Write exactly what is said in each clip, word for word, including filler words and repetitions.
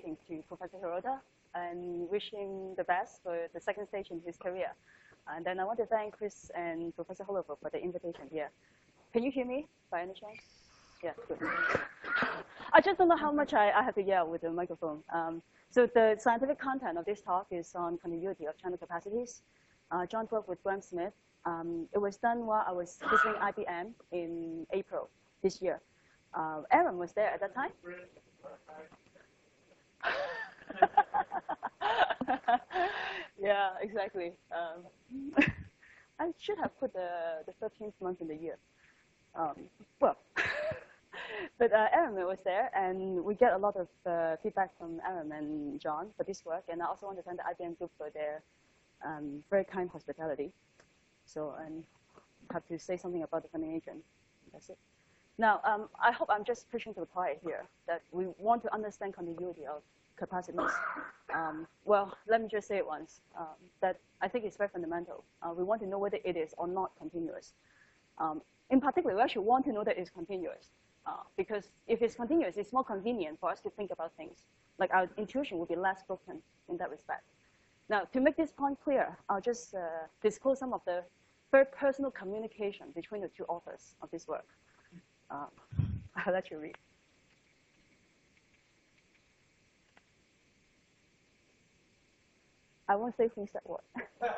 greetings to Professor Hirota and wish him the best for the second stage in his career. And then I want to thank Chris and Professor Holovo for the invitation here. Can you hear me by any chance? Yeah, good. I just don't know how much I, I have to yell with the microphone. Um, so the scientific content of this talk is on continuity of channel capacities. Uh, John worked with Graham Smith. Um, it was done while I was visiting I B M in April this year. Uh, Aaron was there at that time. Yeah, exactly. Um, I should have put the, the thirteenth month in the year. Um, well, but uh, Aaron was there, and we get a lot of uh, feedback from Aaron and John for this work. And I also want to thank the I B M group for their um, very kind hospitality. So I um, have to say something about the funding agent. That's it. Now, um, I hope I'm just preaching to the choir here, that we want to understand continuity of capacities. Um, well, let me just say it once, um, that I think it's very fundamental. Uh, we want to know whether it is or not continuous. Um, in particular, we actually want to know that it's continuous, uh, because if it's continuous, it's more convenient for us to think about things. Like our intuition will be less broken in that respect. Now, to make this point clear, I'll just uh, disclose some of the very personal communication between the two authors of this work. Um, I'll let you read. I won't say who said what.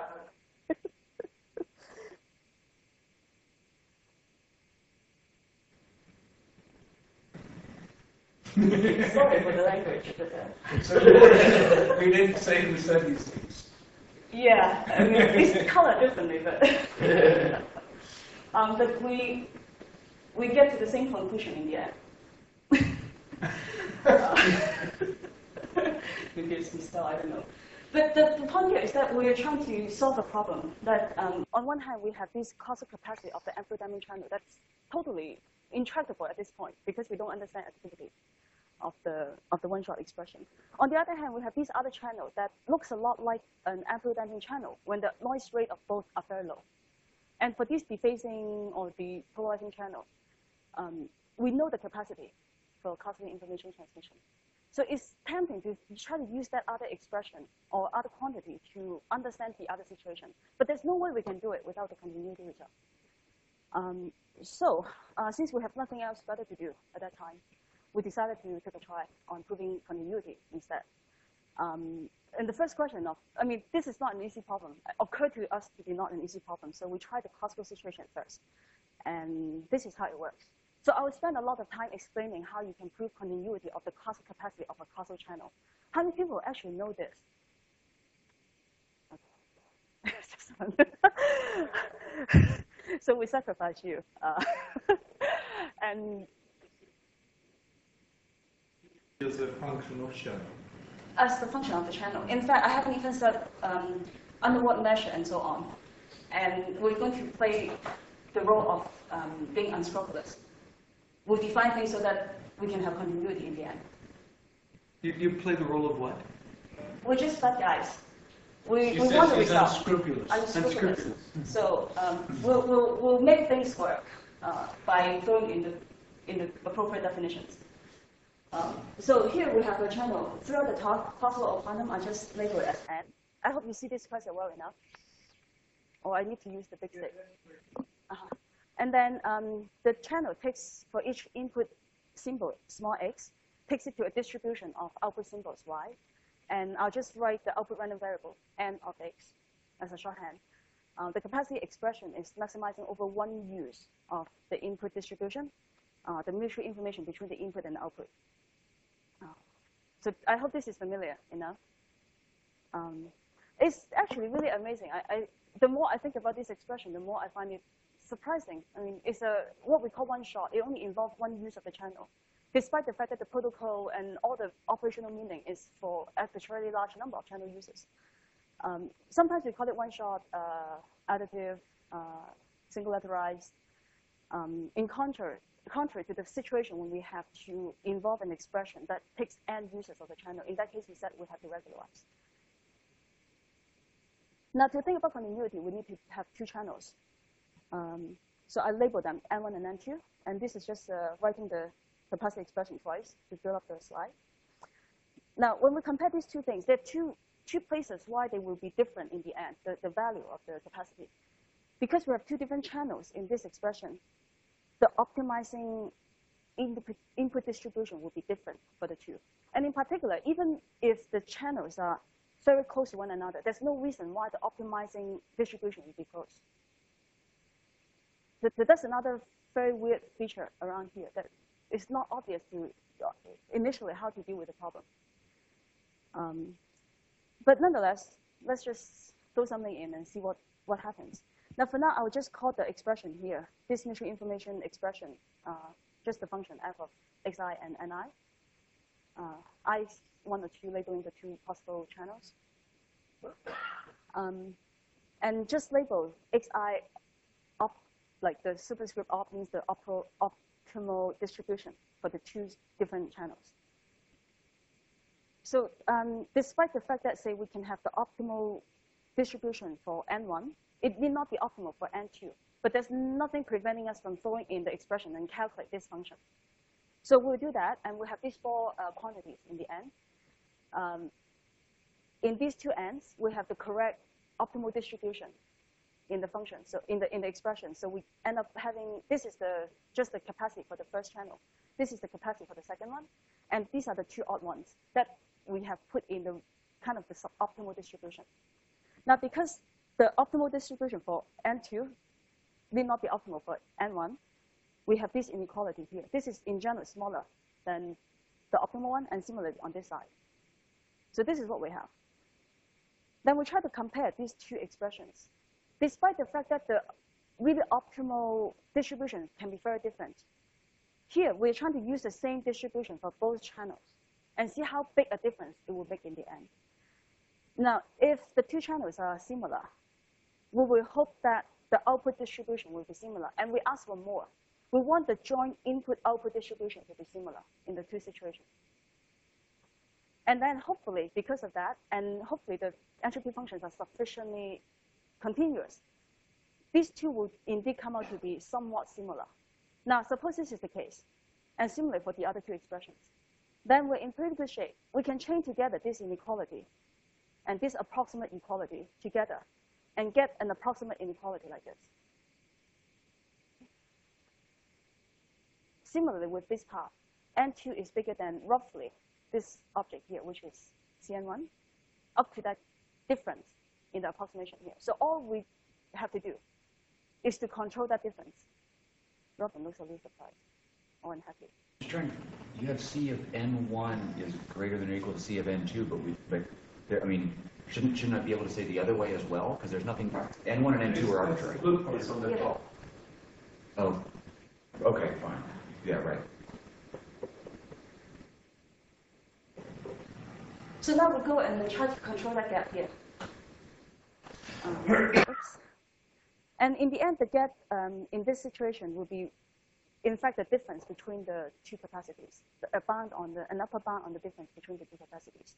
Sorry for the language. But, uh... we didn't say who said these things. Yeah, I mean, it's colored differently, but um, but we we get to the same conclusion in the end. uh, maybe it's still, I don't know. But the, the point here is that we are trying to solve a problem that, um, on one hand, we have this causal capacity of the amplified channel that's totally intractable at this point because we don't understand activity of the of the one-shot expression. On the other hand, we have this other channel that looks a lot like an amplitude-damping channel when the noise rate of both are very low. And for this dephasing or the polarizing channel, um, we know the capacity for causal information transmission. So it's tempting to try to use that other expression or other quantity to understand the other situation. But there's no way we can do it without the continuity result. Um, so uh, since we have nothing else better to do at that time, we decided to take a try on proving continuity instead. Um, and the first question of, I mean, this is not an easy problem. It occurred to us to be not an easy problem. So we tried the classical situation first. And this is how it works. So I will spend a lot of time explaining how you can prove continuity of the causal capacity of a causal channel. How many people actually know this? Okay. So we sacrifice you. Uh, and as a function of channel. As the function of the channel. In fact, I haven't even said um, under what measure and so on. And we're going to play the role of um, being unscrupulous. We'll define things so that we can have continuity in the end. You, you play the role of what? We're just bad guys. We, she we says want the she's result. Unscrupulous. Unscrupulous. unscrupulous. So um, we'll, we'll, we'll make things work uh, by throwing in the, in the appropriate definitions. Um, so here we have a channel. Throughout the talk, possible or quantum, I just label it as N. I hope you see this cursor well enough. Or I need to use the big stick. Uh-huh. And then um, the channel takes, for each input symbol, small x, takes it to a distribution of output symbols, y. And I'll just write the output random variable, n of x, as a shorthand. Uh, the capacity expression is maximizing over one use of the input distribution, uh, the mutual information between the input and the output. Uh, so I hope this is familiar enough. Um, it's actually really amazing. I, I, the more I think about this expression, the more I find it surprising. I mean, it's a what we call one shot. It only involves one use of the channel, despite the fact that the protocol and all the operational meaning is for arbitrarily large number of channel users. Um, sometimes we call it one shot, uh, additive, uh, singularized. Um, in contrary, contrary to the situation when we have to involve an expression that takes n users of the channel. In that case, we said we have to regularize. Now, to think about continuity, we need to have two channels. Um, so I label them N one and N two, and this is just uh, writing the capacity expression twice to fill up the slide. Now, when we compare these two things, there are two, two places why they will be different in the end, the, the value of the capacity. Because we have two different channels in this expression, the optimizing input, input distribution will be different for the two. And in particular, even if the channels are very close to one another, there's no reason why the optimizing distribution will be close. But that's another very weird feature around here that it's not obvious to initially how to deal with the problem. Um, but nonetheless, let's just throw something in and see what, what happens. Now, for now, I'll just call the expression here, this mutual information expression, uh, just the function f of xi and ni. Uh, I one or two labeling the two possible channels. Um, and just label xi op, like the superscript op means the optimal, optimal distribution for the two different channels. So um, despite the fact that, say, we can have the optimal distribution for N one, it need not be optimal for N two. But there's nothing preventing us from throwing in the expression and calculate this function. So we'll do that, and we'll have these four uh, quantities in the end. Um, in these two ends, we have the correct optimal distribution in the function, so in the in the expression. So we end up having, this is the just the capacity for the first channel. This is the capacity for the second one, and these are the two odd ones that we have put in the kind of the suboptimal distribution. Now, because the optimal distribution for N two need not be optimal for N one, we have this inequality here. This is in general smaller than the optimal one, and similarly on this side. So this is what we have. Then we try to compare these two expressions. Despite the fact that the really optimal distribution can be very different, here we're trying to use the same distribution for both channels and see how big a difference it will make in the end. Now, if the two channels are similar, we will hope that the output distribution will be similar, and we ask for more. We want the joint input-output distribution to be similar in the two situations. And then hopefully, because of that, and hopefully the entropy functions are sufficiently continuous, these two will indeed come out to be somewhat similar. Now, suppose this is the case, and similarly for the other two expressions. Then we're in pretty good shape. We can chain together this inequality and this approximate equality together and get an approximate inequality like this. Similarly with this part, N two is bigger than roughly this object here, which is C N one, up to that difference in the approximation here. So all we have to do is to control that difference. Robin looks a little surprised or unhappy. Just trying, you have C of N one is greater than or equal to C of N two, but we, but there, I mean, shouldn't shouldn't I be able to say the other way as well? Because there's nothing. N one and N two are arbitrary. The blue part is on the top. Oh, okay, fine. Yeah, right. So now we go and try to control that gap here. Um, oops. And in the end, the gap um, in this situation will be, in fact, the difference between the two capacities, a bound on the, an upper bound on the difference between the two capacities.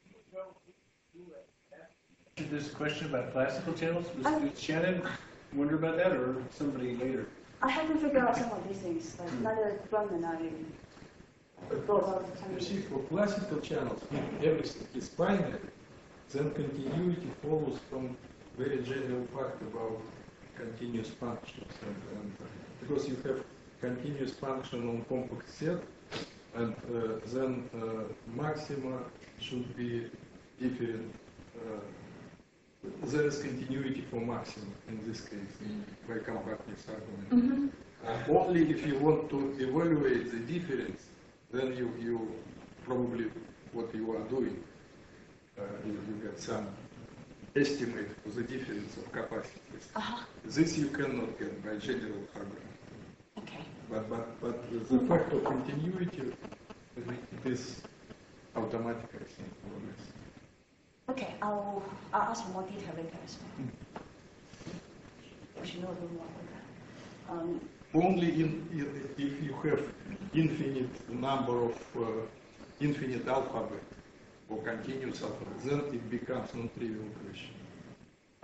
This question about classical channels, was, I, did Shannon wonder about that, or somebody later? I haven't figured out some of these things, but neither Glenn and I both. You see, for classical channels, if everything is binary, then continuity follows from very general fact about continuous functions. And, and, uh, because you have continuous function on compact set, and uh, then uh, maxima should be different. Uh, there is continuity for maxima in this case, in, by compactness argument. Mm-hmm. Uh, only if you want to evaluate the difference, then you, you probably what you are doing, uh, you, you get some estimate for the difference of capacities. Uh-huh. This you cannot get by general argument. Okay. But, but, but the fact of continuity, it is automatic, I think, more or less. Okay, I'll, I'll ask for more detail later as well. We should know a little more about that. Um, Only in, in, if you have infinite number of uh, infinite alphabet or continuous alphabet, then it becomes non-trivial question.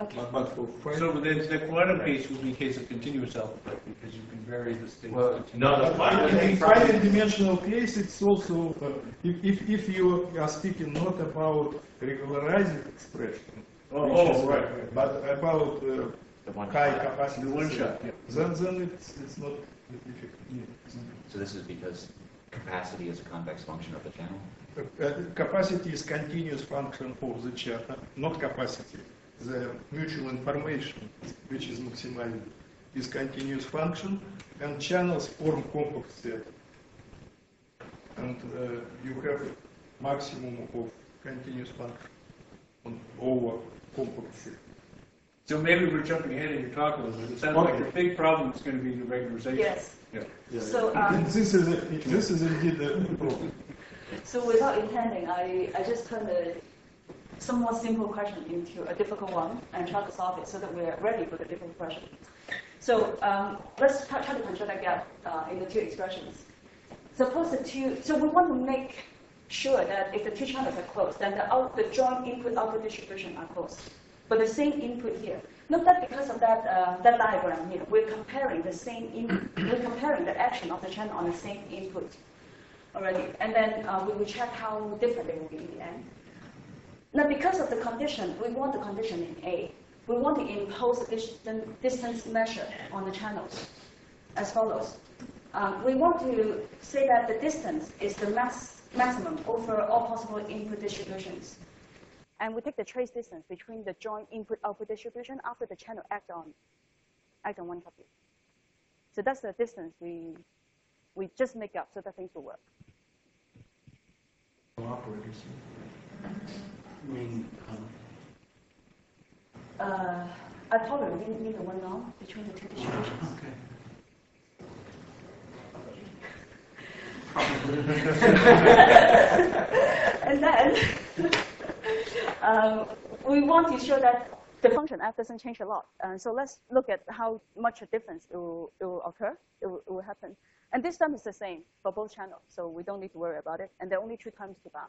Okay. But, but for five. So then the quantum case would be a case of continuous algebra, because you can vary the state. Well, No, the In quantum in case. finite dimensional case, it's also, uh, if, if, if you are speaking not about regularizing expression, Oh, which oh, is, right. uh, but about uh, The one high shot. capacity, The one shot, yeah. then, then it's, it's not effective. So this is because capacity is a convex function of the channel? Uh, uh, capacity is continuous function of the channel, not capacity. The mutual information, which is maximized, is continuous function, and channels form compact set. And uh, you have maximum of continuous function on over compact set. So maybe we're jumping ahead in your talk a little bit. It sounds like the big problem is going to be the regularization. Yes. Yeah. So, um, This is, a, this is indeed a problem. so without intending, I, I just turned a somewhat simple question into a difficult one and try to solve it so that we're ready for the difficult question. So um, let's try, try to construct a gap uh, in the two expressions. Suppose the two, so we want to make sure that if the two channels are closed, then the, out, the joint input-output distribution are closed. But the same input here. Not that because of that, uh, that diagram here, we're comparing the same input, we're comparing the action of the channel on the same input already. And then uh, we will check how different they will be in the end. Now, because of the condition, we want the condition in A. We want to impose a distance, distance measure on the channels as follows. Um, we want to say that the distance is the max, maximum over all possible input distributions. And we take the trace distance between the joint input-output distribution after the channel act on, act on one copy. So that's the distance we, we just make up so that things will work. Operators. I mean, um, Uh, I probably didn't mean the one now between the two distributions. okay. And then um, we want to show that the function f doesn't change a lot. Uh, so let's look at how much a difference it will, it will occur, it will, it will happen. And this term is the same for both channels, so we don't need to worry about it. And there are only two terms to bound.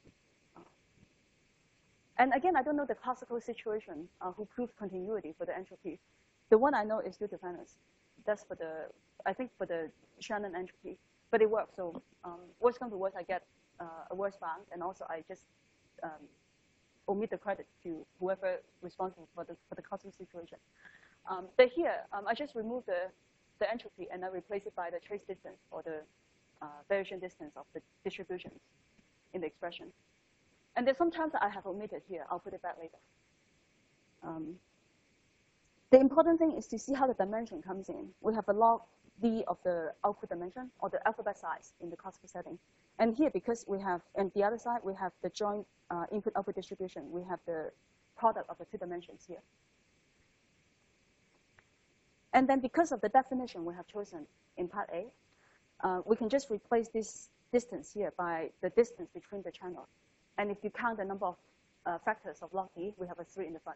And again, I don't know the classical situation uh, who proved continuity for the entropy. The one I know is due to Fenner's. That's for the, I think for the Shannon entropy. But it works, so um, worst comes to worst, I get uh, a worse bound, and also I just um, omit the credit to whoever responsible for the, for the classical situation. Um, but here, um, I just remove the, the entropy and I replace it by the trace distance or the uh, variation distance of the distributions in the expression. And there's some terms that I have omitted here. I'll put it back later. Um, the important thing is to see how the dimension comes in. We have a log D of the output dimension or the alphabet size in the classical setting. And here, because we have, on the other side, we have the joint uh, input-output distribution. We have the product of the two dimensions here. And then because of the definition we have chosen in part A, uh, we can just replace this distance here by the distance between the channels. And if you count the number of uh, factors of log D, we have a three in the front.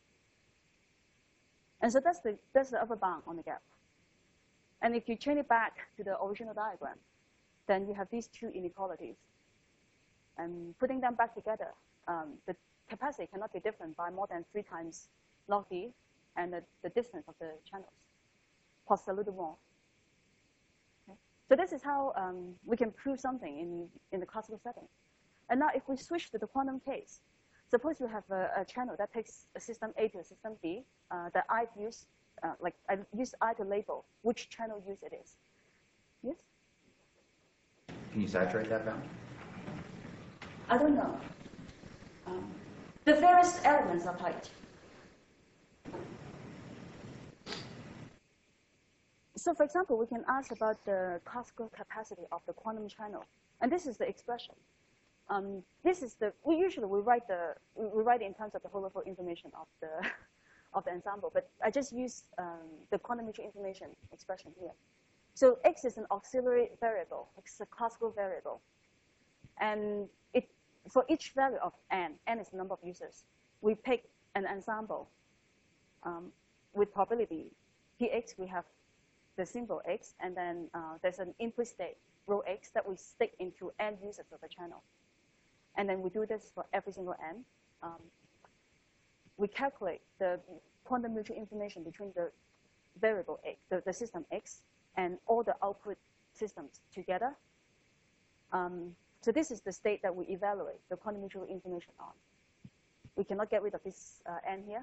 And so that's the, that's the upper bound on the gap. And if you chain it back to the original diagram, then you have these two inequalities. And putting them back together, um, the capacity cannot be different by more than three times log D and the, the distance of the channels, plus a little more. Okay? So this is how um, we can prove something in, in the classical setting. And now if we switch to the quantum case, suppose you have a, a channel that takes a system A to a system B, uh, that I use, uh, like I use I to label which channel use it is. Yes? Can you saturate that bound? I don't know. Um, the various elements are tight. So for example, we can ask about the classical capacity of the quantum channel. And this is the expression. Um, this is the, we usually we write the, we write it in terms of the whole level information of the, of the ensemble, but I just use um, the quantum mutual information expression here. So X is an auxiliary variable, X is a classical variable. And it, for each value of N, N is the number of users, we pick an ensemble um, with probability. Px, we have the symbol X, and then uh, there's an input state, rho X, that we stick into N users of the channel. And then we do this for every single N. Um, we calculate the quantum mutual information between the variable X, the, the system X, and all the output systems together. Um, so this is the state that we evaluate the quantum mutual information on. We cannot get rid of this uh, n here.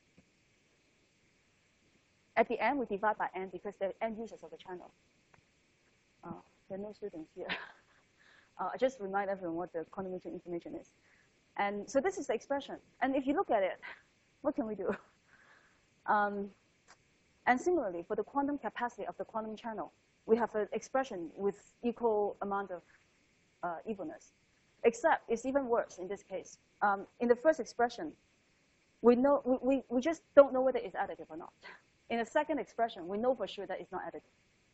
At the end, we divide by n because they're end users of the channel. Uh, there are no students here. uh, I just remind everyone what the quantum mutual information is. And so this is the expression. And if you look at it, what can we do? Um, and similarly, for the quantum capacity of the quantum channel, we have an expression with equal amount of uh, evilness. Except it's even worse in this case. Um, in the first expression, we, know, we, we, we just don't know whether it's additive or not. In the second expression, we know for sure that it's not additive.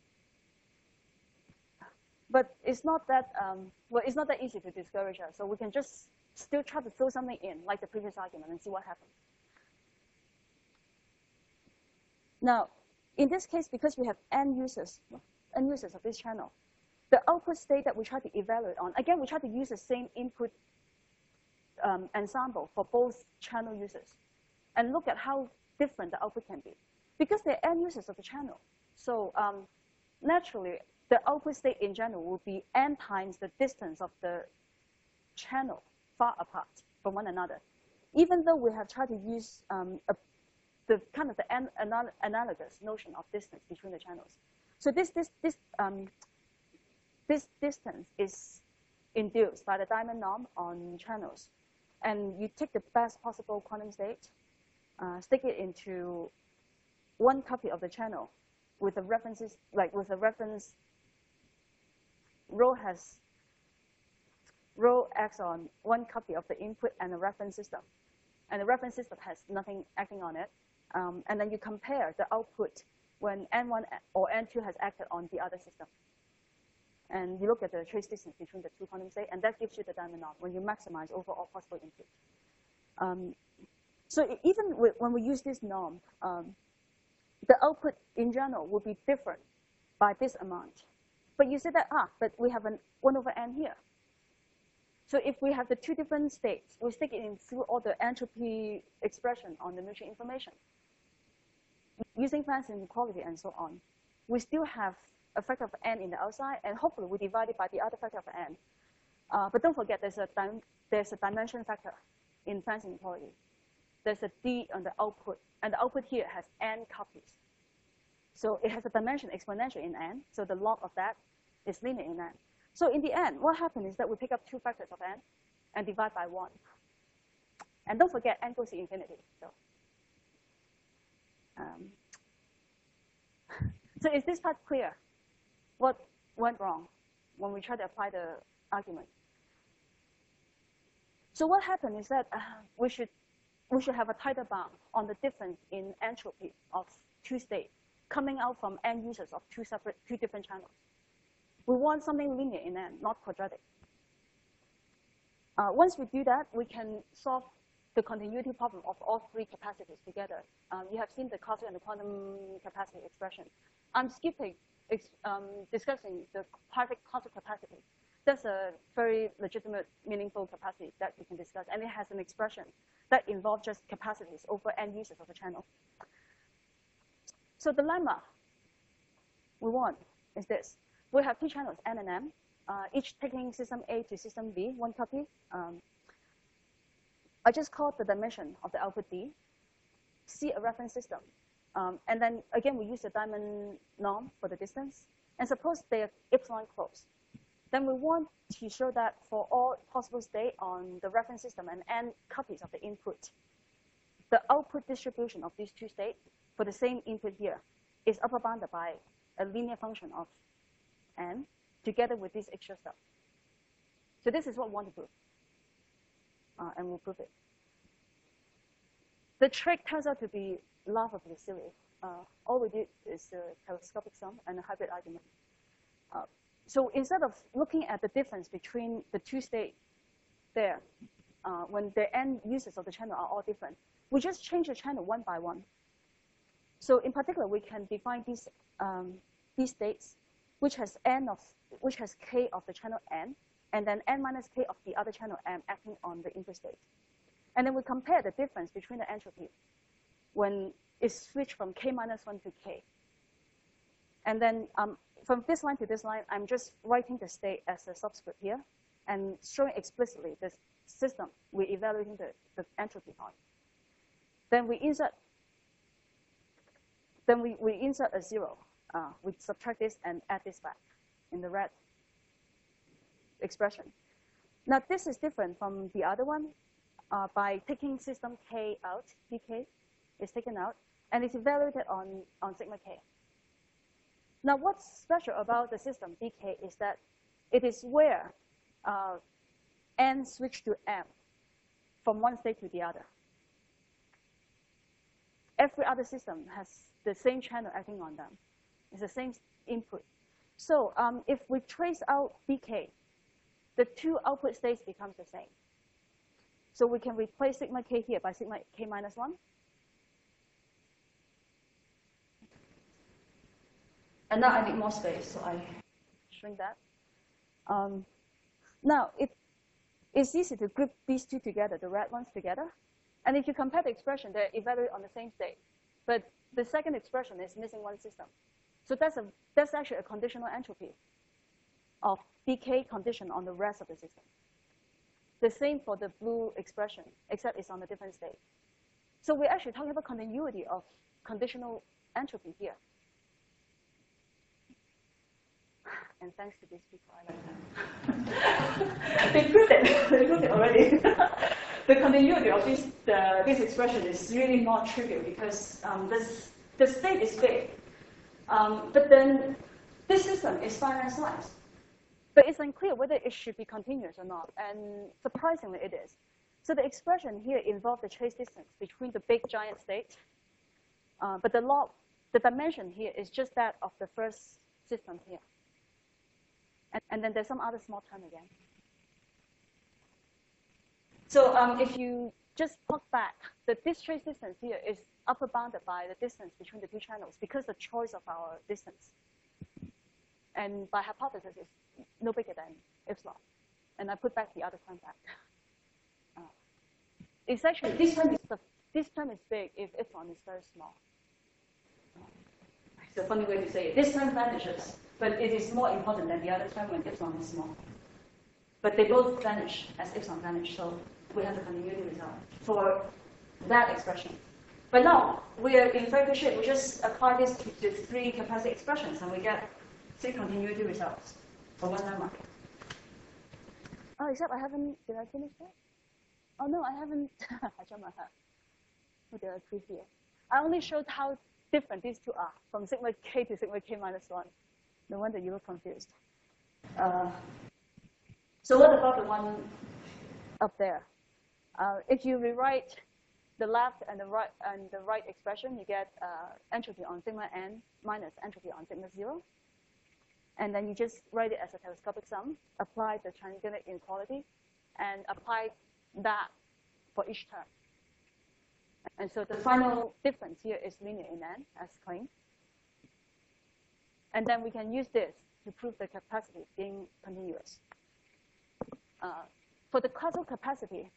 But it's not that, um, well, it's not that easy to discourage us. So we can just still try to throw something in, like the previous argument, and see what happens. Now, in this case, because we have n users, n users of this channel, the output state that we try to evaluate on, again, we try to use the same input um, ensemble for both channel users and look at how different the output can be. Because they're n users of the channel, so um, naturally, the output state in general will be n times the distance of the channel far apart from one another. Even though we have tried to use um, a, the kind of the an, anal analogous notion of distance between the channels. So this, this, this, um, this distance is induced by the diamond norm on channels. And you take the best possible quantum state, uh, stick it into one copy of the channel with the references, like with a reference, rho has rho acts on one copy of the input and the reference system. And the reference system has nothing acting on it. Um, and then you compare the output when n one or n two has acted on the other system. And you look at the trace distance between the two quantum states, and that gives you the diamond norm when you maximize over all possible input. Um, so even with, when we use this norm, um, the output in general will be different by this amount. But you say that, ah, but we have an one over n here. So if we have the two different states, we stick it in through all the entropy expression on the mutual information, using Feinstein inequality and so on, we still have a factor of n in the outside, and hopefully we divide it by the other factor of n. Uh, but don't forget, there's a, dim there's a dimension factor in Feinstein inequality. There's a d on the output, and the output here has n copies. So it has a dimension exponential in n, so the log of that is linear in n. So in the end, what happens is that we pick up two factors of n and divide by one. And don't forget, n goes to infinity. So, um, so is this part clear? What went wrong when we try to apply the argument? So what happened is that uh, we should we should have a tighter bound on the difference in entropy of two states coming out from n users of two separate, two different channels. We want something linear in n, not quadratic. Uh, once we do that, we can solve the continuity problem of all three capacities together. Um, you have seen the causal and the quantum capacity expression. I'm skipping ex um, discussing the perfect causal capacity. That's a very legitimate, meaningful capacity that we can discuss, and it has an expression that involves just capacities over n users of the channel. So the lemma we want is this. We have two channels, n and m, uh, each taking system A to system B, one copy. Um, I just called the dimension of the output D, C a reference system. Um, and then again, we use the diamond norm for the distance. And suppose they are epsilon close. Then we want to show that for all possible states on the reference system and n copies of the input, the output distribution of these two states for the same input here is upper bounded by a linear function of n together with this extra stuff. So this is what we want to prove. Uh, and we'll prove it. The trick turns out to be laughably silly. Uh, all we did is a telescopic sum and a hybrid argument. Uh, so instead of looking at the difference between the two states there, uh, when the n users of the channel are all different, we just change the channel one by one. So in particular, we can define these um, these states, which has n of which has k of the channel n, and then n minus k of the other channel m acting on the input state. And then we compare the difference between the entropy when it's switched from k minus one to k. And then um, from this line to this line, I'm just writing the state as a subscript here and showing explicitly the system we're evaluating the, the entropy on. Then we insert, then we, we insert a zero. Uh, we subtract this and add this back in the red expression. Now this is different from the other one uh, by taking system k out, dk is taken out, and it's evaluated on, on sigma k. Now what's special about the system dk is that it is where uh, n switch to m from one state to the other. Every other system has the same channel acting on them. It's the same input. So um, if we trace out dk, the two output states becomes the same. So we can replace sigma k here by sigma k minus one. And now I need more space, so I shrink that. Um, now, it, it's easy to group these two together, the red ones together. And if you compare the expression, they're evaluated on the same state. But the second expression is missing one system. So that's, a, that's actually a conditional entropy of dk condition on the rest of the system. The same for the blue expression, except it's on a different state. So we're actually talking about continuity of conditional entropy here. And thanks to these people, I like them. They proved it. They proved it already. The continuity of this, the, this expression is really not trivial because um, this, the state is big. Um, but then this system is finite size. But it's unclear whether it should be continuous or not. And surprisingly, it is. So the expression here involves the trace distance between the big giant state. Uh, but the log, the dimension here is just that of the first system here. And, and then there's some other small term again. So um, if you just plug back, the this trace distance here is upper bounded by the distance between the two channels because the choice of our distance. And by hypothesis, it's no bigger than epsilon. And I put back the other term back. Uh, it's actually, this term is, the, this term is big if epsilon is very small. It's a funny way to say it. This term vanishes, but it is more important than the other term when epsilon is small. But they both vanish as epsilon vanish, so we have the continuity result for that expression. But now, we are in very good shape. We just apply this to the three capacity expressions, and we get three continuity results for one lemma. Oh, except I haven't, did I finish that? Oh, no, I haven't. I jumped my head. Oh, there are three here. I only showed how different these two are, from sigma k to sigma k minus one. No wonder you were confused. Uh, so what about the one up there? Uh, if you rewrite the left and the right and the right expression, you get uh, entropy on sigma n minus entropy on sigma zero. And then you just write it as a telescopic sum, apply the triangular inequality, and apply that for each term. And so the final difference here is linear in n, as claimed. And then we can use this to prove the capacity being continuous. Uh, for the causal capacity,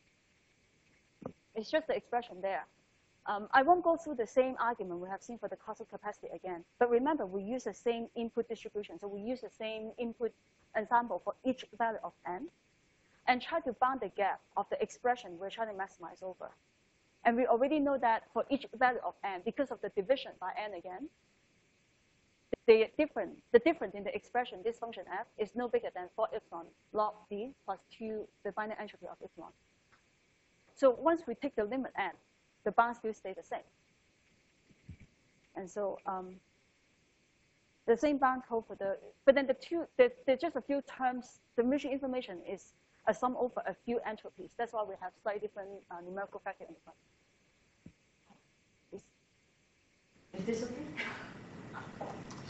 it's just the expression there. Um, I won't go through the same argument we have seen for the causal capacity again. But remember, we use the same input distribution. So we use the same input ensemble for each value of n, and try to bound the gap of the expression we're trying to maximize over. And we already know that for each value of n, because of the division by n again, the difference, the difference in the expression, this function f, is no bigger than four epsilon log d plus two, the finite entropy of epsilon. So once we take the limit n, the bounds still stay the same. And so um, the same bound hold for the, but then the two, the, the just a few terms, the mutual information is a sum over a few entropies. That's why we have slightly different uh, numerical factor in the front. Is, is this okay?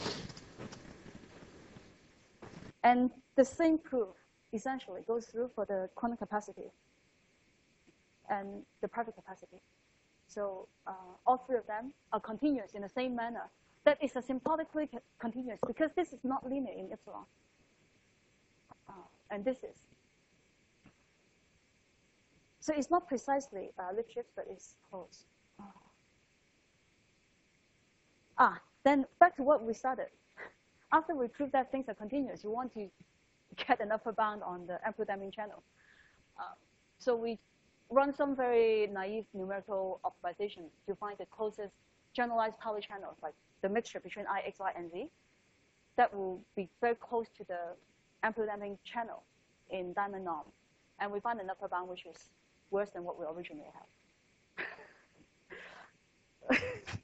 And the same proof essentially goes through for the quantum capacity and the private capacity. So uh, all three of them are continuous in the same manner. That is asymptotically continuous because this is not linear in epsilon. Uh, and this is. So it's not precisely uh, Lipschitz, but it's close. Oh. Ah, then back to what we started. After we prove that things are continuous, you want to get an upper bound on the amplitude-damping channel. Uh, so we run some very naive numerical optimization to find the closest generalized Pauli channels, like the mixture between I, X, Y, and Z, that will be very close to the amplitude-damping channel in diamond norm. And we find an upper bound which is worse than what we originally have.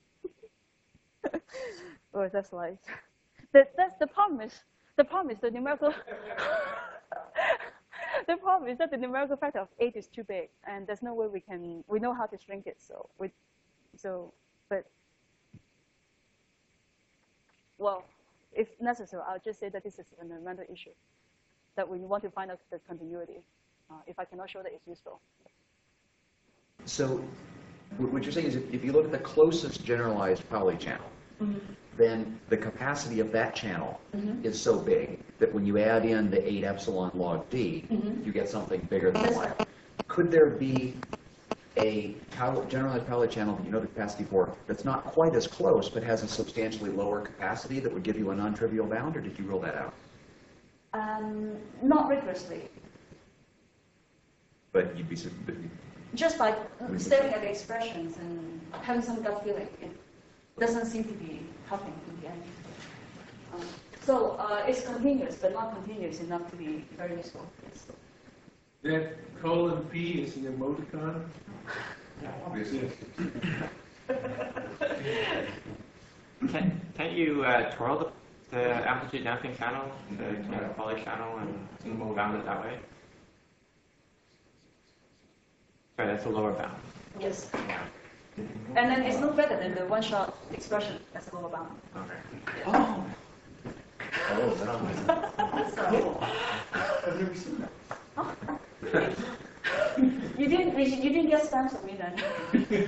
Oh, that's like, the, that's the problem is, the problem is the numerical, the problem is that the numerical factor of eight is too big, and there's no way we can, we know how to shrink it, so we, so, but, well, if necessary, I'll just say that this is an environmental issue, that we want to find out the continuity. Uh, if I cannot show that it's useful. So what you're saying is if, if you look at the closest generalized Pauli channel, mm-hmm. then the capacity of that channel mm-hmm. is so big that when you add in the eight epsilon log D, mm-hmm. you get something bigger than one. Could there be a Pauli, generalized Pauli channel that you know the capacity for that's not quite as close but has a substantially lower capacity that would give you a non-trivial bound, or did you rule that out? Um, not rigorously. But you'd be... Just by staring at the expressions and having some gut feeling, it doesn't seem to be helping in the end. Um, so uh, it's continuous, but not continuous enough to be very useful. Yes. That colon P is an emoticon? Yeah, obviously. Can, can't you uh, twirl the, the amplitude damping channel, the kind of Pauli channel, and bound it that way? Right, that's a lower bound. Yes. And then it's no better than the one-shot expression as a lower bound. Okay. Oh. Oh, Sorry. I've never seen that. Oh. You didn't. You didn't get stamps of me then.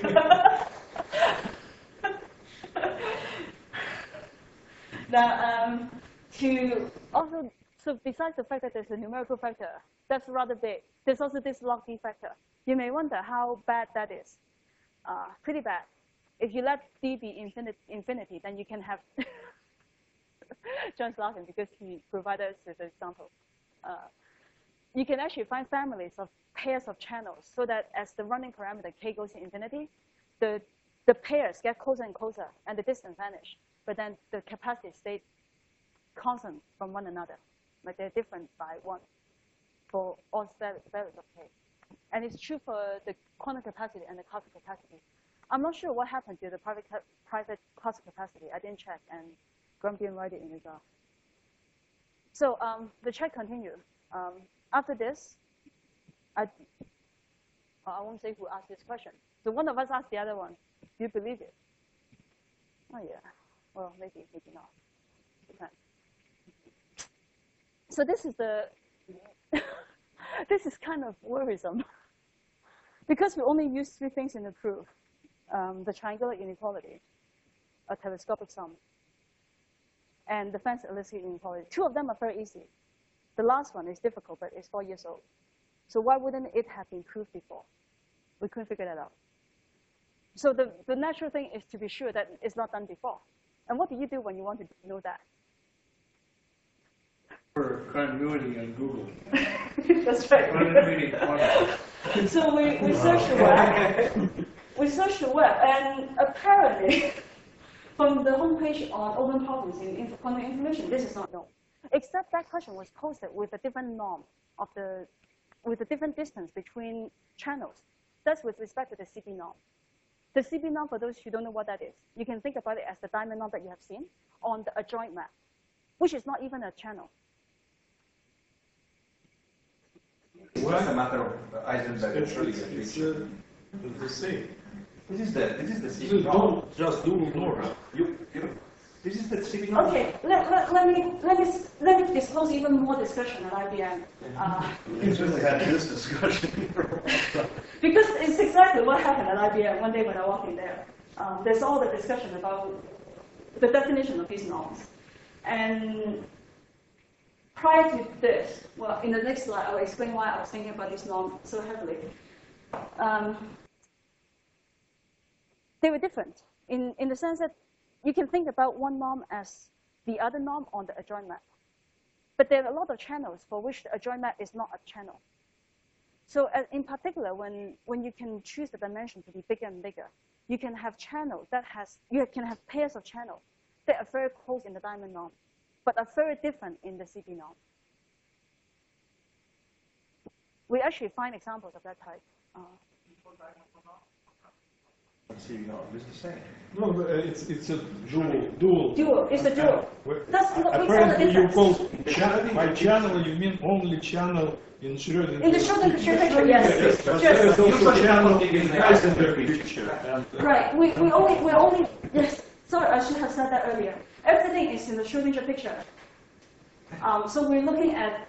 Now, um, to also, so besides the fact that there's a numerical factor, that's rather big. There's also this log D factor. You may wonder how bad that is. Uh, pretty bad. If you let D be infinite, infinity, then you can have John's laughing because he provided us with an example. Uh, you can actually find families of pairs of channels so that as the running parameter k goes to infinity, the, the pairs get closer and closer and the distance vanish. But then the capacity stays constant from one another. Like they're different by one for all values of k. And it's true for the quantum capacity and the cosmic capacity. I'm not sure what happened to the private, private cosmic capacity. I didn't check, and Graham didn't write it in his graph. So um, the check continued. Um, after this, I, I won't say who asked this question. So one of us asked the other one, do you believe it? Oh, yeah. Well, maybe, maybe not. Depends. So this is the, this is kind of worrisome. Because we only use three things in the proof, um, the triangular inequality, a telescopic sum, and the Fence-Zariski inequality. Two of them are very easy. The last one is difficult, but it's four years old. So why wouldn't it have been proved before? We couldn't figure that out. So the, the natural thing is to be sure that it's not done before. And what do you do when you want to know that? For continuity on Google. That's right. Continuity quantity. So we, we search the web. We search the web, and apparently, from the homepage on open problems in quantum information, this is not known. Except that question was posted with a different norm of the, with a different distance between channels. That's with respect to the C P norm. The C P norm, for those who don't know what that is, you can think about it as the diamond norm that you have seen on the adjoint map, which is not even a channel. It's just a matter of Heisenberg It's, truly it's, a it's, picture. uh, the same. This is the this is the Just C P do, norm. just do ignore. You, you, this is the C P norm. Okay, let, let, let me let me let me disclose even more discussion at I B M. Uh, We really had this discussion. Because it's exactly what happened at I B M one day when I walked in there. Um, there's all the discussion about the definition of these norms. And prior to this, well, in the next slide, I'll explain why I was thinking about this norm so heavily. um, they were different in, in the sense that you can think about one norm as the other norm on the adjoint map. But there are a lot of channels for which the adjoint map is not a channel. So uh, in particular, when, when you can choose the dimension to be bigger and bigger, you can have channels that has, you can have pairs of channels that are very close in the diamond norm, but are very different in the C P norm. We actually find examples of that type. Uh, See, no, it's the same. No, but, uh, it's it's a dual dual. Dual, it's a dual. Uh, That's what we call the apparently you difference. call cha by channel you mean only channel in Schrödinger. In the Schrödinger picture, yes. But Yes. there is also channel in Heisenberg picture. And, uh, Right. We, we only, we only, yes, sorry, I should have said that earlier. Everything is in the Schrödinger picture. Um, so we're looking at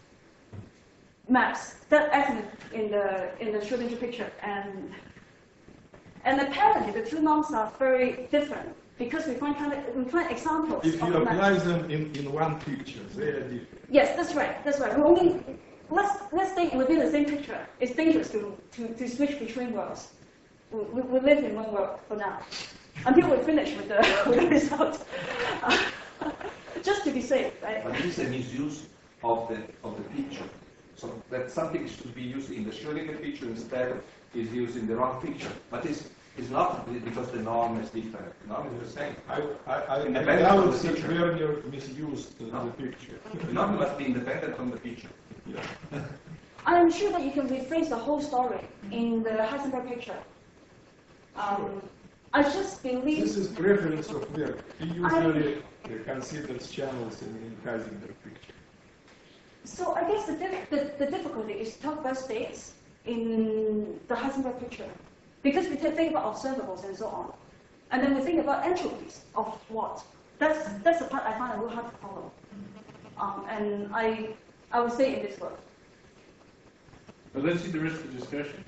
maps that act in the, in the Schrödinger picture. And, and apparently the two norms are very different because we find, kind of, we find examples If of you apply maps. them in, in one picture, they are different. Yes, that's right. That's right. We only, let's, let's think within the same picture. It's dangerous to, to, to switch between worlds. We, we, we live in one world for now, until we finish with the, with the result. Uh, just to be safe, right? But this is a misuse of the of the picture. So that something should be used in the Schrödinger picture instead is used in the wrong picture. But it's it's not because the norm is different. The norm is the same. I, I, I, I Independent doubt of the that picture. Werner misused uh, No. the picture. The norm must be independent from the picture. Yeah. I am sure that you can rephrase the whole story in the Heisenberg picture. Um, I just believe. This is preference of Werner. He usually uh, considers channels in, in Heisenberg picture. So I guess the, dif the, the difficulty is to talk about states in the Heisenberg picture. Because we think about observables and so on. And then we think about entropies of what. That's, that's the part I find a little hard to follow. Um, and I, I would say in this work. But let's see the rest of the discussion.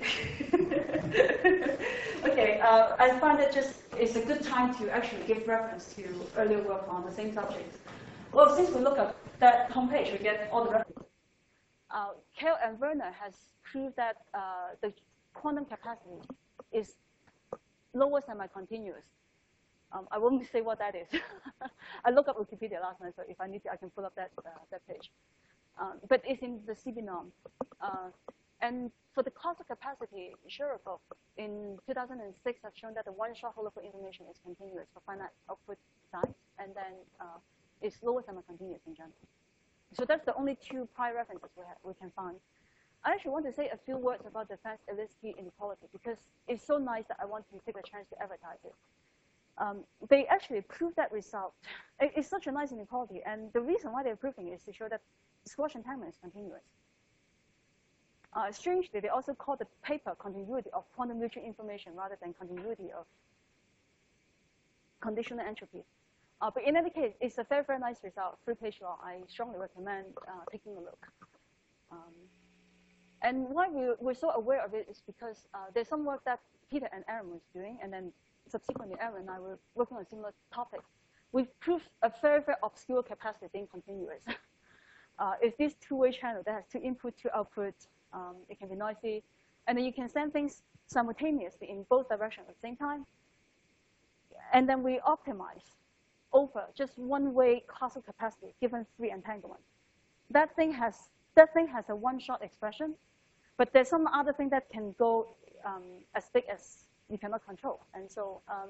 Okay, uh, I find it just, it's a good time to actually give reference to earlier work on the same subject. Well, since we look at that homepage, we get all the references. Uh, Kell and Werner has proved that uh, the quantum capacity is lower semi-continuous. Um, I won't say what that is. I looked up Wikipedia last night, so if I need to, I can pull up that, uh, that page. Um, but it's in the C B norm. Uh, and for the cluster capacity, Shirokov in two thousand six has shown that the one-shot hollow information is continuous for finite output size, and then uh, it's lower semi-continuous in general. So that's the only two prior references we, have, we can find. I actually want to say a few words about the Fast-Zariski inequality because it's so nice that I want to take a chance to advertise it. Um, they actually proved that result. It, it's such a nice inequality, and the reason why they're proving it is to show that squash entanglement is continuous. Uh, strangely, they also call the paper continuity of quantum mutual information rather than continuity of conditional entropy. Uh, but in any case, it's a very, very nice result, three-page law. I strongly recommend uh, taking a look. Um, and why we, we're so aware of it is because uh, there's some work that Peter and Aaron was doing, and then subsequently Aaron and I were working on similar topics. We've proved a very, very obscure capacity being continuous. uh, it's this two-way channel that has two input, two output. Um, it can be noisy. And then you can send things simultaneously in both directions at the same time. And then we optimize over just one-way causal capacity given free entanglement. That thing has that thing has a one-shot expression, but there's some other thing that can go um, as big as you cannot control. And so um,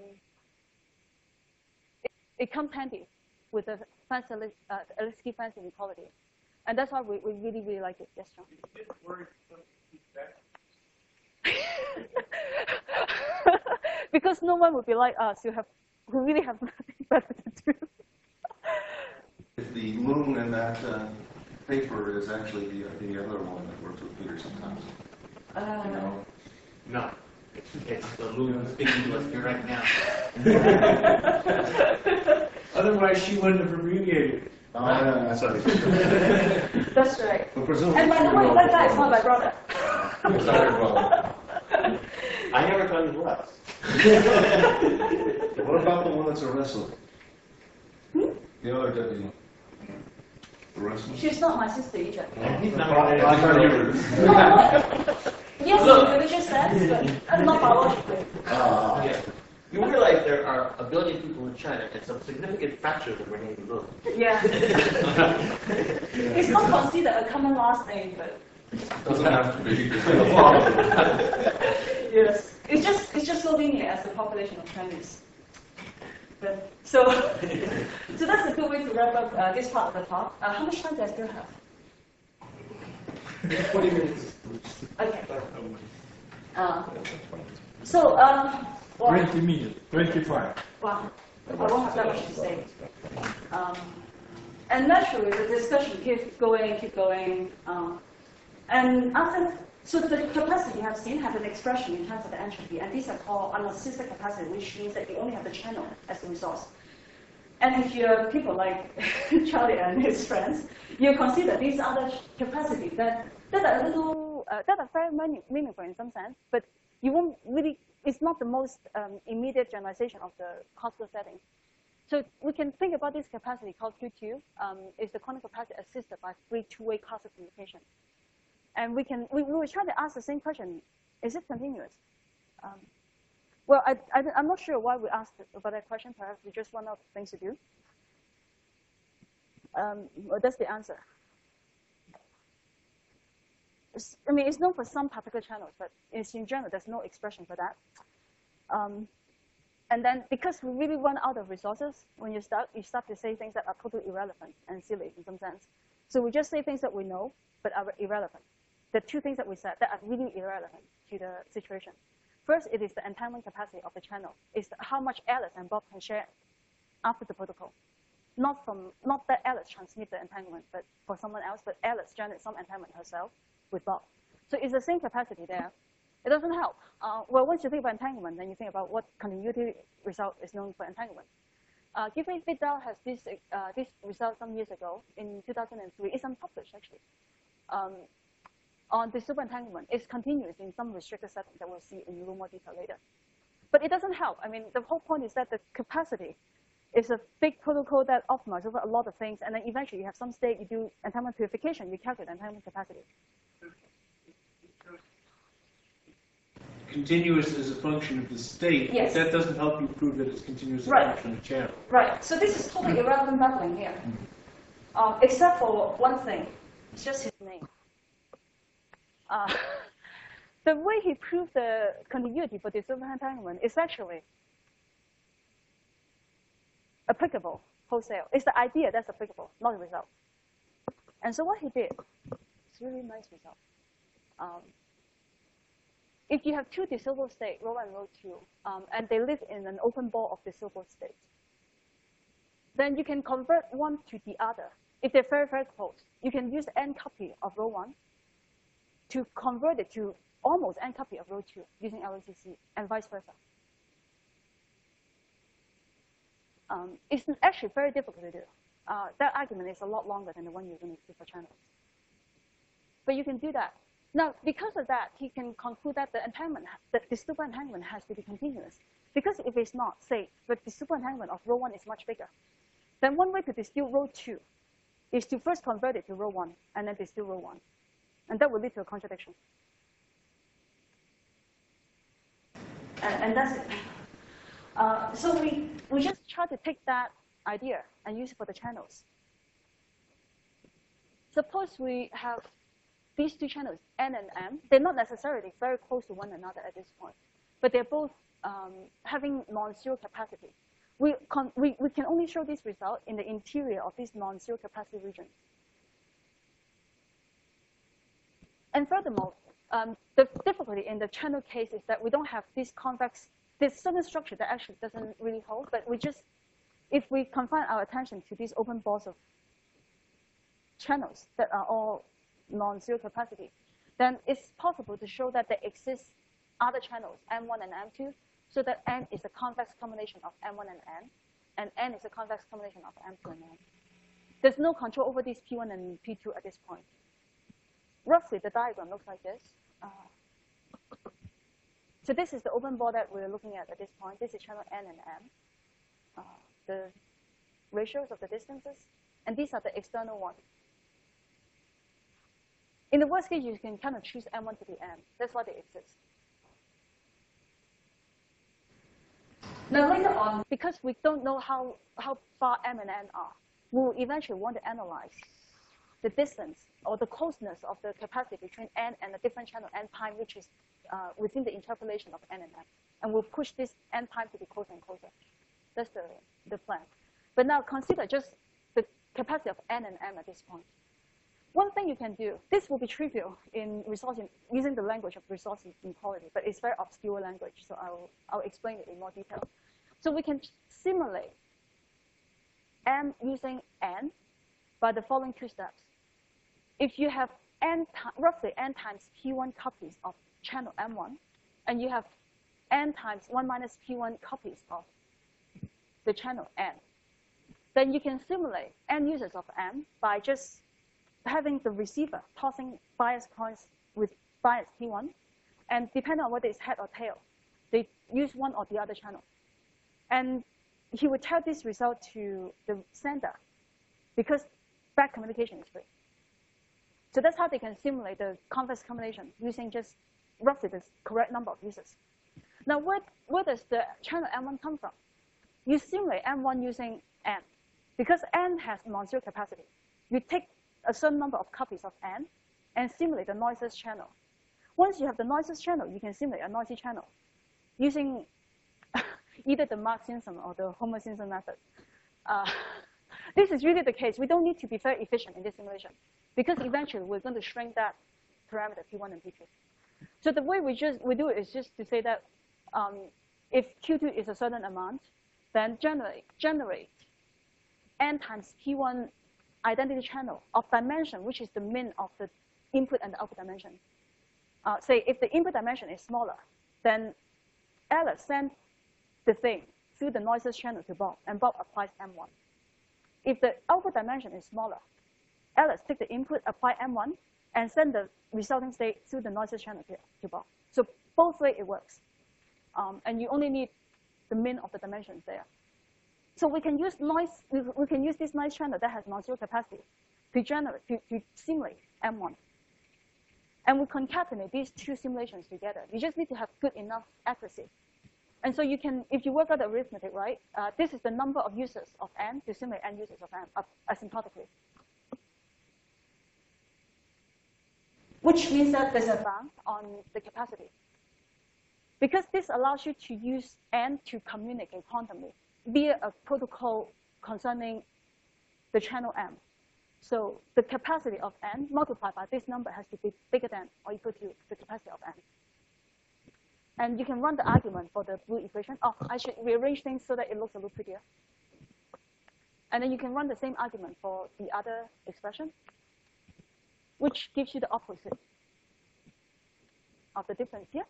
it, it comes handy with the Zariski-Fast inequality. And that's why we, we really, really like it. Yes, John? Because no one would be like us who have who really have nothing better to do. If the moon in that uh, paper is actually the, the other one that works with Peter sometimes. Uh, You know? No, it's, it's the moon speaking with you right now. Otherwise, she wouldn't have abbreviated. Oh, yeah, sorry. That's right. But presumably And by the way, that guy is not my brother. It's not your brother. I never thought it was. What about the one that's a wrestler? Hmm? The other deputy. The wrestler? She's not my sister either. He's not I thought you were. No, no. Yeah, Yes, in religious sense, but not biologically. Yeah. You realize there are a billion people in China, and some significant fractures of Renee Lu. Yeah. It's not considered a common last name, but Doesn't have to be. yes, it's just it's just so linear as the population of Chinese. But, so, so that's a good way to wrap up uh, this part of the talk. Uh, how much time do I still have? Forty minutes. Okay. Uh, so, um, well, Twenty minutes, twenty-five. wow, I won't have that much to say. Um, and naturally, the discussion keeps going, keep going. Um, and after, so the capacity you have seen have an expression in terms of the entropy, and these are called unassisted capacity, which means that you only have the channel as the resource. And if you're people like Charlie and his friends, you consider these other capacities that, that are a little, uh, that are very meaning, meaningful in some sense, but you won't really, it's not the most um, immediate generalization of the classical setting. So we can think about this capacity called Q two, um, is the quantum capacity assisted by free two-way classical communication. And we can, we, we were trying to ask the same question, is it continuous? Um, well, I, I, I'm not sure why we asked about that question. Perhaps we just run out of things to do. Um, well, that's the answer. It's, I mean, it's known for some particular channels, but it's in general, there's no expression for that. Um, and then because we really run out of resources, when you start, you start to say things that are totally irrelevant and silly in some sense. So we just say things that we know, but are irrelevant. The two things that we said that are really irrelevant to the situation. First, it is the entanglement capacity of the channel. It's how much Alice and Bob can share after the protocol. Not from, not that Alice transmits the entanglement, but for someone else, but Alice generates some entanglement herself with Bob. So it's the same capacity there. It doesn't help. Uh, well, once you think about entanglement, then you think about what continuity result is known for entanglement. Uh, Giffey Vidal has this, uh, this result some years ago in two thousand three. It's unpublished, actually. Um, on the superentanglement, it's continuous in some restricted settings that we'll see in a little more detail later. But it doesn't help. I mean, the whole point is that the capacity is a big protocol that optimizes over a lot of things, and then eventually you have some state, you do entanglement purification, you calculate entanglement capacity. Continuous is a function of the state, Yes. but that doesn't help you prove that it's continuous as a Right. function of the channel. Right. So this is totally irrelevant babbling here, um, except for one thing. It's just his name. Uh, the way he proved the continuity for the superentanglement is actually applicable wholesale. It's the idea that's applicable, not the result. And so what he did, it's a really nice result. Um, if you have two dissoluble states, rho one and rho two, um, and they live in an open ball of dissoluble states, then you can convert one to the other. If they're very, very close, you can use n copy of rho one to convert it to almost n copy of rho two using L A C C, and vice versa. Um, it's actually very difficult to do. Uh, that argument is a lot longer than the one you're going to do for channels. But you can do that. Now, because of that, he can conclude that the entanglement, that the superentanglement has to be continuous. Because if it's not, say, but the superentanglement of rho one is much bigger, then one way to distill rho two is to first convert it to rho one and then distill rho one. And that will lead to a contradiction. And, and that's it. Uh, so we, we just try to take that idea and use it for the channels. Suppose we have these two channels, N and M. They're not necessarily very close to one another at this point, but they're both um, having non-zero capacity. We, con we, we can only show this result in the interior of these non-zero capacity regions. And furthermore, um, the difficulty in the channel case is that we don't have this convex, this certain structure that actually doesn't really hold, but we just, if we confine our attention to these open balls of channels that are all non-zero capacity, then it's possible to show that there exist other channels, M one and M two, so that N is a convex combination of M one and N, and N is a convex combination of M two and N. There's no control over these P one and P two at this point. Roughly, the diagram looks like this. Uh, so this is the open ball that we're looking at at this point. This is channel N and M, uh, the ratios of the distances, and these are the external ones. In the worst case, you can kind of choose M one to be M. That's why they exist. Now later on, Because we don't know how, how far M and N are, we'll eventually want to analyze the distance or the closeness of the capacity between N and a different channel N prime, which is uh, within the interpolation of N and M. And we'll push this N prime to be closer and closer. That's the, the plan. But now consider just the capacity of N and M at this point. One thing you can do, this will be trivial in resource in, using the language of resource inequality, but it's very obscure language, so I'll, I'll explain it in more detail. So we can simulate M using N by the following two steps. If you have N roughly N times P one copies of channel M one, and you have N times one minus P one copies of the channel N, then you can simulate N users of M by just having the receiver tossing bias points with bias P one, and depending on whether it's head or tail, they use one or the other channel. And he would tell this result to the sender because back communication is free. So that's how they can simulate the convex combination using just roughly the correct number of users. Now, where, where does the channel M one come from? You simulate M one using N. Because N has non-zero capacity, you take a certain number of copies of N and simulate the noiseless channel. Once you have the noiseless channel, you can simulate a noisy channel using either the Mark-Simpson or the Homer-Simpson method. Uh, this is really the case. We don't need to be very efficient in this simulation because eventually we're going to shrink that parameter P one and P two. So the way we just we do it is just to say that um, if Q two is a certain amount, then generate generate N times P one identity channel of dimension, which is the min of the input and the output dimension. Uh, say if the input dimension is smaller, then Alice sends the thing through the noiseless channel to Bob, and Bob applies M one. If the output dimension is smaller, Alice takes the input, apply M one, and send the resulting state through the noiseless channel to, to Bob. So both ways it works. Um, and you only need the min of the dimensions there. So we can use noise, we, we can use this noise channel that has non-zero capacity to generate, to, to simulate M one. And we concatenate these two simulations together. You just need to have good enough accuracy. And so you can, if you work out the arithmetic, right, uh, this is the number of users of N to simulate N users of M uh, asymptotically. Which means that there's a bound on the capacity. Because this allows you to use N to communicate quantumly via a protocol concerning the channel M. So the capacity of N multiplied by this number has to be bigger than or equal to the capacity of N. And you can run the argument for the blue equation. Oh, I should rearrange things so that it looks a little prettier. And then you can run the same argument for the other expression, which gives you the opposite of the difference here.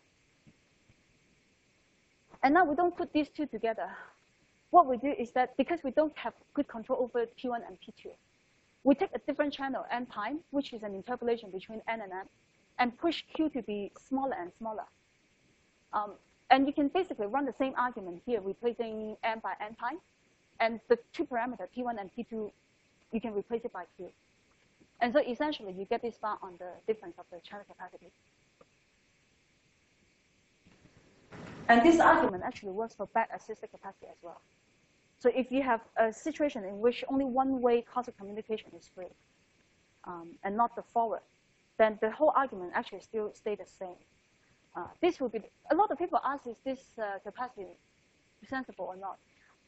And now we don't put these two together. What we do is that because we don't have good control over P one and P two, we take a different channel, N prime, which is an interpolation between N and M, and push Q to be smaller and smaller. Um, and you can basically run the same argument here, replacing M by N prime. And the two parameters, P one and P two, you can replace it by Q. And so essentially, you get this bar on the difference of the channel capacity. And this argument actually works for back-assisted capacity as well. So if you have a situation in which only one-way causal communication is free, um, and not the forward, then the whole argument actually still stays the same. Uh, this would be, a lot of people ask, is this uh, capacity sensible or not?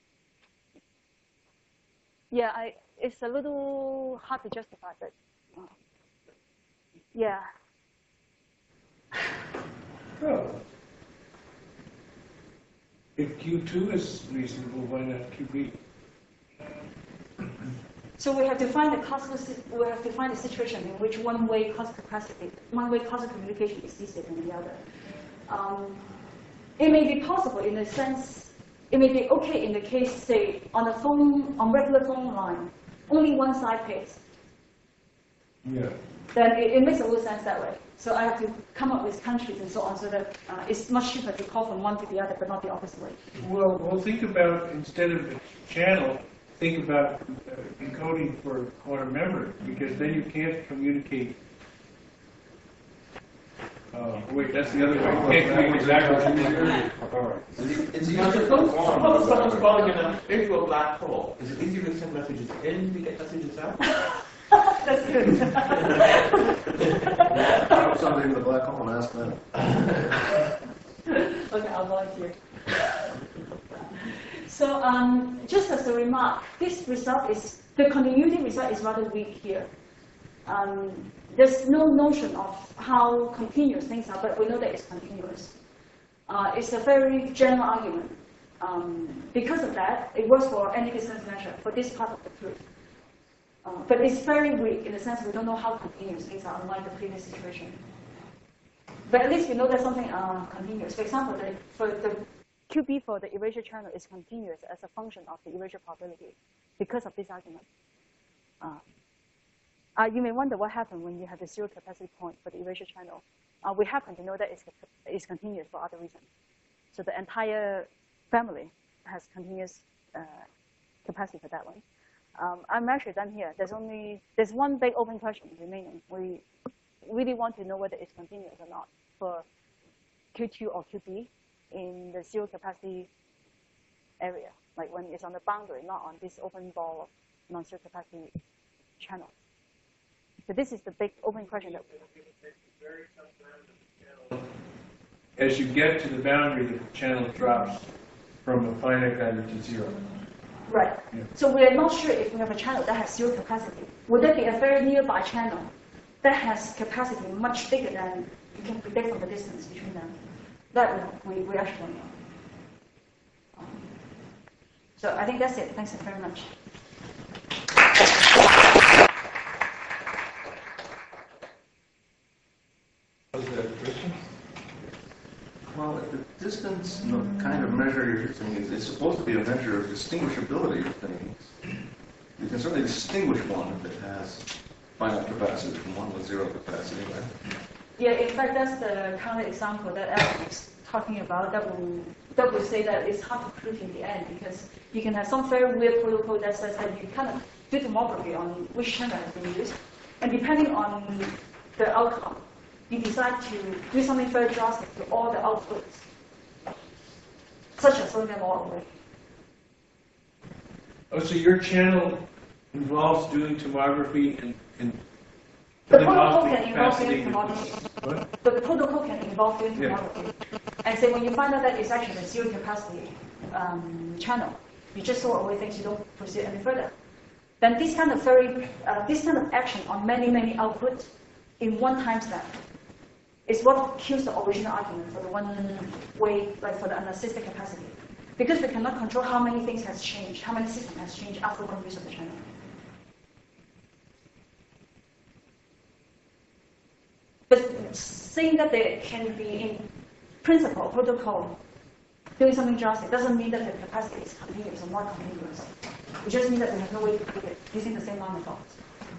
Yeah, I, it's a little hard to justify, but uh, yeah. Well, if Q two is reasonable, why not Q B? So we have to find the causal, we have to find a situation in which one-way causal capacity, one-way causal communication is easier than the other. Um, it may be possible in the sense, it may be okay in the case, say, on a phone, on regular phone line, only one side pays. Yeah. Then it, it makes a little sense that way. So I have to come up with countries and so on, so that uh, it's much cheaper to call from one to the other, but not the opposite way. Well, well, think about, instead of the channel, think about uh, encoding for quantum memory, because then you can't communicate Oh, wait, that's the other way. You can't do exactly. It's easier to suppose someone's falling in a, into a black hole. Is it easier to send messages in to get messages out? That's good. Drop somebody in the black hole and ask them. Okay, I'll volunteer. So um, just as a remark, this result is, the continuity result is rather weak here. Um, there's no notion of how continuous things are, but we know that it's continuous. Uh, it's a very general argument. Um, because of that, it works for any distance measure for this part of the proof. Uh, but it's very weak in the sense we don't know how continuous things are, unlike the previous situation. But at least we know that something uh, continuous. For example, the, for the Q B for the erasure channel is continuous as a function of the erasure probability because of this argument. Uh, uh, you may wonder what happened when you have the zero capacity point for the erasure channel. Uh, we happen to know that it's, it's continuous for other reasons. So the entire family has continuous uh, capacity for that one. Um, I'm actually done here. There's only there's one big open question remaining. We really want to know whether it's continuous or not for Q two or Q B in the zero capacity area, like when it's on the boundary, not on this open ball of non-zero capacity channel. So this is the big open question that As you get to the boundary, the channel drops from a finite value to zero. Right. Yeah. So we are not sure if we have a channel that has zero capacity. Would there be a very nearby channel that has capacity much bigger than you can predict from the distance between them? That we, we actually don't know. Um, so I think that's it. Thanks very much. Was there a question? Well, if the distance, the kind of measure you're using is, is supposed to be a measure of distinguishability of things, you can certainly distinguish one if it has finite capacity from one with zero capacity, right? Yeah, in fact, that's the kind of example that Alex was talking about that will, that will say that it's hard to prove in the end because you can have some very weird protocol that says that you kind of do tomography on which channel has been used, and depending on the outcome, you decide to do something very drastic to all the outputs, such as throwing them all away. Oh, so your channel involves doing tomography and, and The putting protocol off the can involve capacity. doing tomography. What? The protocol can involve doing Yeah. tomography. And so when you find out that it's actually a zero capacity um, channel, you just throw away things, you don't proceed any further. Then this kind of very, uh, this kind of action on many, many outputs in one time step is what kills the original argument for the one way, like for the unassisted capacity. Because we cannot control how many things has changed, how many systems has changed after one use of the channel. But saying that there can be, in principle, protocol, doing something drastic doesn't mean that the capacity is continuous or not continuous. It just means that we have no way to prove it using the same line of thought.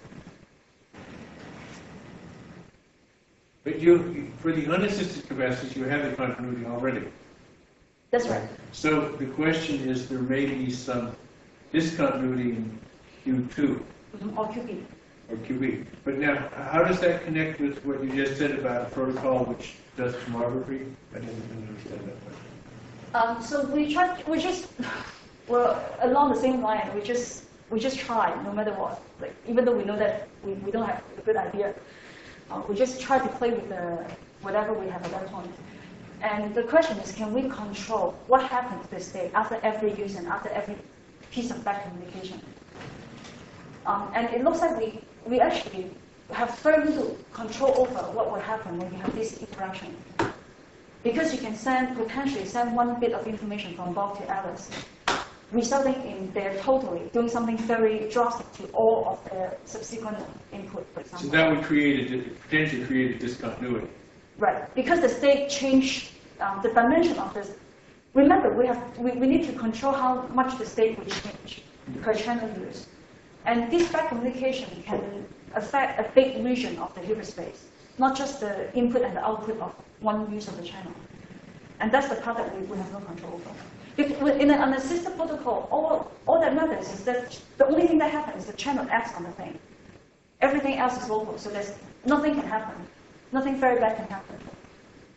But you, for the unassisted capacities, you have the continuity already. That's right. So the question is, there may be some discontinuity in Q two Mm-hmm. Or Q B. or Q B. But now, how does that connect with what you just said about a protocol which does tomography? I didn't understand that. Um, so we try, we just, well, along the same line, we just, we just try, no matter what. Like, even though we know that we, we don't have a good idea, uh, we just try to play with the, whatever we have at that point. And the question is, can we control what happens to the state after every use and after every piece of back communication? Um, and it looks like we, we actually have very little control over what will happen when you have this interaction. Because you can send, potentially send one bit of information from Bob to Alice, resulting in their totally doing something very drastic to all of their subsequent input, for example. So that would create a, potentially create a discontinuity. Right, because the state changed um, the dimension of this. Remember, we have we, we need to control how much the state will change per channel use. And this back communication can affect a big region of the hyperspace, not just the input and the output of one use of the channel. And that's the part that we, we have no control over. If, in an unassisted protocol, all, all that matters is that the only thing that happens is the channel acts on the thing. Everything else is local, so there's nothing can happen. Nothing very bad can happen.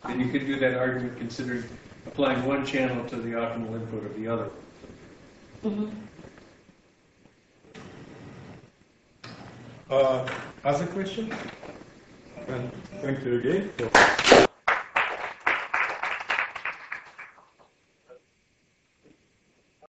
And you could do that argument considering applying one channel to the optimal input of the other. Mm-hmm. Uh, other question? And thank you again for